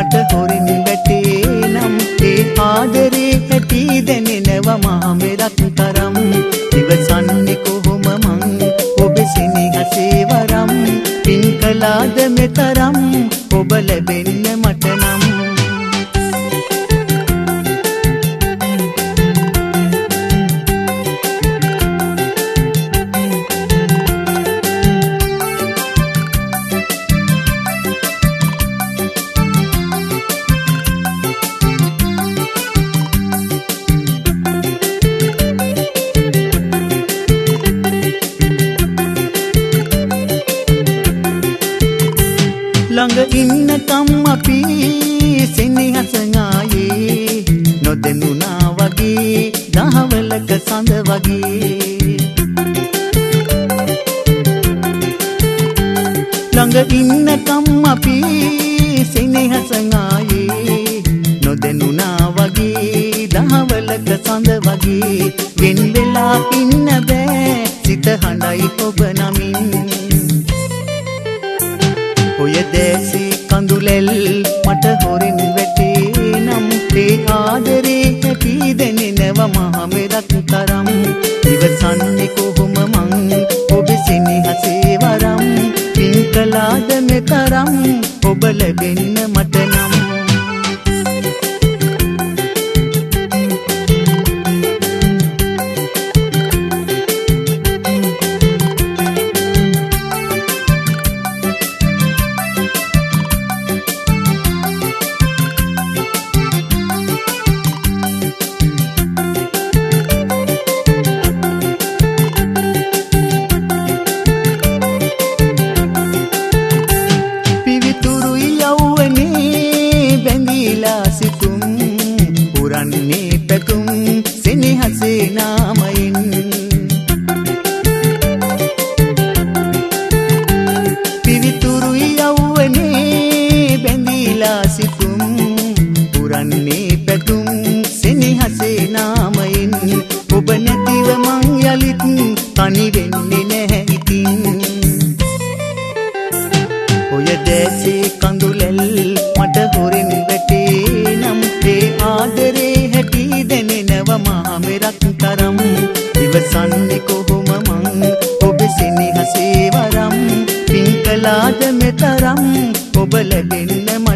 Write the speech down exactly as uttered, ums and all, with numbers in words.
මට හොරින් වැටේ නම් ඒ ආදරේ ඇති දැනෙනවා මා මෙරක් තරම් ඉවසන්නේ කොහොම මං ඔබ සෙනෙහසේ වරම් පින් කළාද මෙතරම් ඔබ ලැබෙන්න මට නම් ළඟ ඉන්නකම් අපි සෙනෙහස නායේ නොදෙනුනා වගේ දහවලක සඳ වගේ ළඟ ඉන්නකම් අපි සෙනෙහස නායේ නොදෙනුනා වගේ දහවලක සඳ වගේ වෙන් වෙලා ඉන්න බෑ සිත හඬයි ඔබ නමින් ඔය දැසී කඳුලෙල් මට හොරින් වැටේ නම් ඒ ආදරේ ඇති දැනෙනවා මා මෙරක් තරම් ඉවසන්නේ කොහොම මං ඔබ සෙනෙහසේ වරම් පින් කළාද මෙතරම් ඔබ ලැබෙන්න මට නම් පුරන්නේ පැතුම් සෙනෙහසේ නාමයෙන් පිවිතුරු යවුවනේ බැඳීලා සිතුම් පුරන්නේ පැතුම් සෙනෙහසේ නාමයෙන් ඔබ නැතිව මං යලිත් තනි වෙන්නේ නැහැ ඉතින් ඔය දැසේ කඳුලෙල් මට හොරින් වැටේ නම් ඒ ආදරේ හැටි දැනෙනවා මා මෙරක් තරම් ඉවසන්නේ කොහොම මං ඔබ සෙනෙහසේ වරම් පින් කළාද මෙතරම් ඔබ ලැබෙන්න